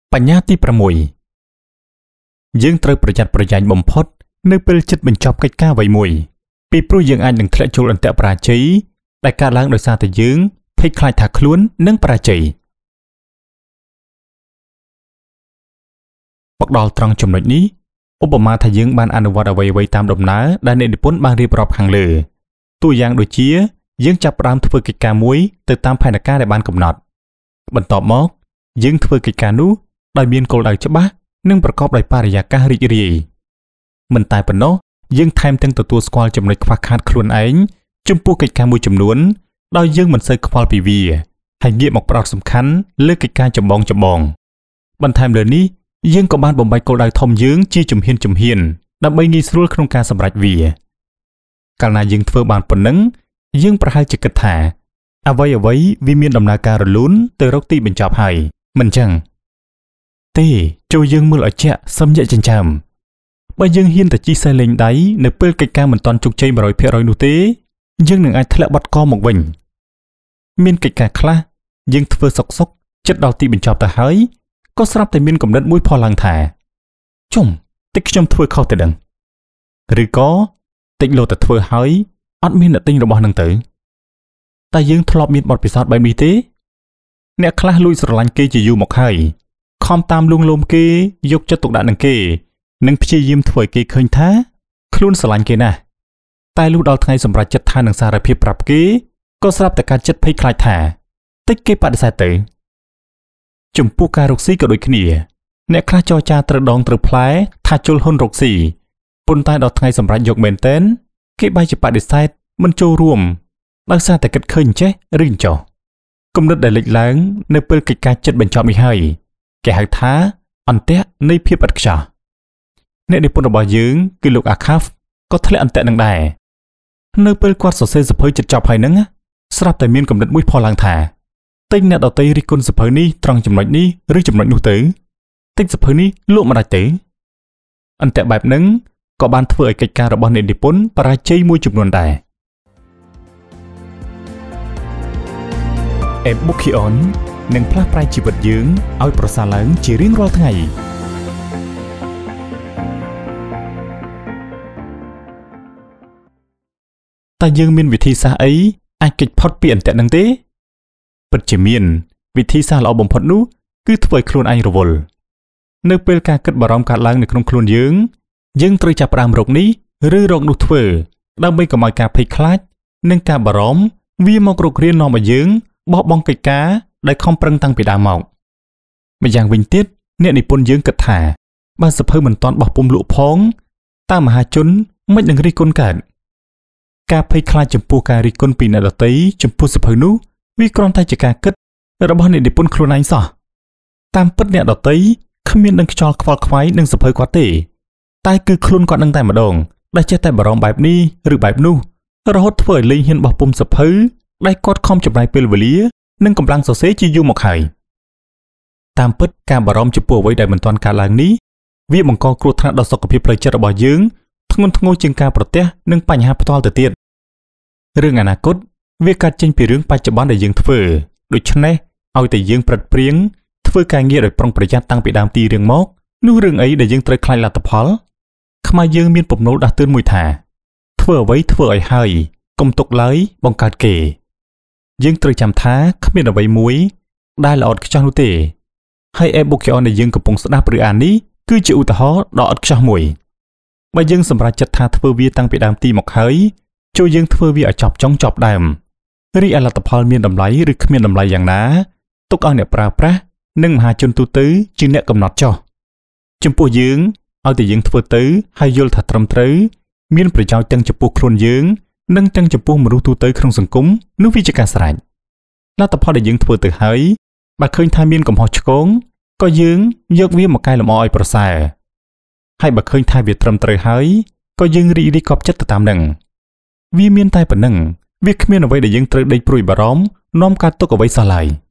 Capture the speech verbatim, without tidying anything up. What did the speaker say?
បញ្ញាទីប្រាំមួយយើងត្រូវប្រយ័ត្នប្រយែងបំផុតនៅពេលចិត្តបញ្ចប់កិច្ចការអ្វីមួយពីព្រោះយើងអាចនឹងធ្លាក់ចូលអន្ទាក់បរាជ័យដែលកើតឡើងដោយសារតែយើងភ័យខ្លាចថាខ្លួននឹងបរាជ័យមកដល់ត្រង់ចំណុចនេះឧបមាថាយើងបានអនុវត្តអ្វីៗតាមដំណើរដែលអ្នកនិពន្ធបានរៀបរាប់ខាងលើតួយ៉ាងដូចជាយើងចាប់ផ្ដើមធ្វើកិច្ចការមួយទៅតាមផែនការដែលបានកំណត់បន្ទាប់មកយើងធ្វើកិច្ចការនោះដោយមានគោលដៅច្បាស់និងប្រកបដោយបរិយាកាសរីករាយមិនតែប៉ុណ្ណោះយើងថែមទាំងទទួលស្គាល់ចំណុចខ្វះខាតខ្លួនឯងចំពោះកិច្ចការមួយចំនួនដោយយើងមិនសូវខ្វល់ពីវាហើយងាកមកផ្ដោតសំខាន់លើកិច្ចការចម្បងចម្បងបន្ថែមលើនេះយើងក៏បានបំបែកគោលដៅធំយើងជាជំហានជំហានដើម្បីងាយស្រួលក្នុងការសម្រេចវាកាលណាយើងធ្វើបានប៉ុណ្ណឹងយើងប្រហែលជាគិតថាអ្វីអ្វីវាមានដំណើរការរលូនទៅរកទីបញ្ចប់ហើយមិនចឹងទេចូលយើងមើលឲ្យជាក់សឹមយកចិញ្ចើមបើយើងហ៊ានតែជិះសេះលេងដៃនៅពេលកិច្ចការមិនទាន់ជោគជ័យ một trăm phần trăm នោះទេយើងនឹងអាចធ្លាក់បាត់កមកវិញមានកិច្ចការខ្លះយើងធ្វើសុកសុកចិត្តដល់ទីបញ្ចប់ទៅហើយក៏ស្រាប់តែមានកំណត់មួយផុសឡើងថាជុំតិចខ្ញុំធ្វើខុសទៅដឹងឬក៏តិចលោតែធ្វើហើយអត់មានអ្នកទិញរបស់នឹងទៅតែយើងធ្លាប់មានបទពិសោធន៍បែបនេះទេអ្នកខ្លះលួចស្រឡាញ់គេជាយូរមកហើយខំតាមលួងលោមគេយកចិត្តទុកដាក់នឹងគេនិងព្យាយាមធ្វើឲ្យគេឃើញថាខ្លួនស្រឡាញ់គេណាស់តែលុះដល់ថ្ងៃសម្រេចចិត្តថានឹងសារភាពប្រាប់គេក៏ស្រាប់តែការចិត្តភ័យខ្លាចថាតិចគេបដិសេធទៅចំពោះការរកស៊ីក៏ដូចគ្នាអ្នកខ្លះចរចាត្រូវដងត្រូវផ្លែថាជុលហ៊ុនរកស៊ីប៉ុន្តែដល់ថ្ងៃសម្រេចយកមែនតែនគេបែរជាបដិសេធមិនចូលរួមដោយសារតែគិតឃើញចេះឬចោះគំនិតដែលលេចឡើងនៅពេលកិច្ចការចិត្តបញ្ចប់នេះហើយគេហៅថាអន្ទាក់នៃភាពឥតខ្ចោះអ្នកនិពន្ធរបស់យើងគឺលោកអាខាហ្វក៏ធ្លាក់អន្ទាក់នឹងដែរនៅពេលគាត់សរសេរសភៅចិត្តចប់ហើយហ្នឹងស្រាប់តែមានគំនិតមួយផុសឡើងថាទិញអ្នកដតីរិះគន់សភៅនេះត្រង់ចំណុចនេះឬចំណុចនោះទៅទិញសភៅនេះលក់មិនដាច់ទេអន្ទាក់បែបហ្នឹងក៏បានធ្វើឲ្យកិច្ចការរបស់អ្នកនិពន្ធបរាជ័យមួយចំនួនដែរអេប៊ុកឃីអននឹងផ្លាស់ប្រែជីវិតយើងឲ្យប្រសើរឡើងជារៀងរាល់ថ្ងៃតែយើងមានវិធីសាស្ត្រអីអាចគេចផុតពីអន្ទាក់នឹងទេពិតជាមានវិធីសាស្ត្រល្អបំផុតនោះគឺធ្វើឲ្យខ្លួនឯងរវល់នៅពេលការគិតបារម្ភកើតឡើងនៅក្នុងខ្លួនយើងយើងត្រូវចាប់ផ្ដើមរកនេះឬរកនោះធ្វើដើម្បីកុំឲ្យការភ័យខ្លាចនិងការបារម្ភវាមករករៀននាំឲ្យយើងបោះបង់កិច្ចការដែលខំប្រឹងតាំងពីដើមមកម្យ៉ាងវិញទៀតអ្នកនិពន្ធយើងគិតថាបើសភៅមិនទាន់បោះពុម្ពលក់ផងតើមហាជនមិននឹងរិះគន់កើតការភ័យខ្លាចចំពោះការរិះគន់ពីអ្នកដទៃចំពោះសភៅនោះវាគ្រាន់តែជាការគិតរបស់អ្នកនិពន្ធខ្លួនឯងសោះតាមពិតអ្នកដទៃគ្មាននឹងខ្យល់ខ្វល់ខ្វាយនឹងសភៅគាត់ទេតែគឺខ្លួនគាត់នឹងតែម្ដងដែលចេះតែបារម្ភបែបនេះឬបែបនោះរហូតធ្វើឲ្យលេងហ៊ានបោះពុម្ពសភៅដែលគាត់ខំចំណាយពេលវេលានិងកម្លាំងសរសេរជាយូរមកហើយតាមពិតការបារម្ភចំពោះអ្វីដែលមិនទាន់កើតឡើងនេះវាបង្កគ្រោះថ្នាក់ដល់សុខភាពផ្លូវចិត្តរបស់យើងធ្ងន់ធ្ងរជាងការប្រទះនឹងបញ្ហាផ្ទាល់ទៅទៀតរឿងអនាគតវាកើតចេញពីរឿងបច្ចុប្បន្នដែលយើងធ្វើដូច្នេះឲ្យតែយើងប្រឹកព្រៀងធ្វើការងារដោយប្រុងប្រយ័ត្នតាំងពីដើមទីរឿងមកនោះរឿងអីដែលយើងត្រូវខ្លាចលទ្ធផលខ្មែរយើងមានពំនូលដាស់តឿនមួយថាធ្វើអ្វីធ្វើឲ្យហើយកុំទុកឡើយបង្កើតគេយើងត្រូវចាំថាគ្មានអ្វីមួយដែលល្អឥតខ្ចោះនោះទេហើយអេប៊ុកដែលយើងកំពុងស្ដាប់ឬអាននេះគឺជាឧទាហរណ៍ដ៏ឥតខ្ចោះមួយបើយើងសម្រេចចិត្តថាធ្វើវាតាំងពីដើមទីមកហើយចូលយើងធ្វើវាឲ្យចប់ចុងចប់ដើមរីឯលទ្ធផលមានតម្លៃឬគ្មានតម្លៃយ៉ាងណាទុកឲ្យអ្នកប្រើប្រាស់និងមហាជនទូទៅជាអ្នកកំណត់ចុះចំពោះយើងឲ្យតែយើងធ្វើទៅហើយយល់ថាត្រឹមត្រូវមានប្រយោជន៍ទាំងចំពោះខ្លួនយើងនិងទាំងចំពោះមនុស្សទូទៅក្នុងសង្គមនោះវាជាការស្រេចលទ្ធផលដែលយើងធ្វើទៅហើយបើឃើញថាមានកំហុសឆ្គងក៏យើងយកវាមកកែលម្អឲ្យប្រសើរហើយបើឃើញថាវាត្រឹមត្រូវហើយក៏យើងរីករាយគាប់ចិត្តទៅតាមនឹងវាមានតែប៉ុណ្ណឹងវាគ្មានអ្វីដែលយើងត្រូវដេកព្រួយបារម្ភនាំកើតទុក្ខអ្វីសោះឡើយ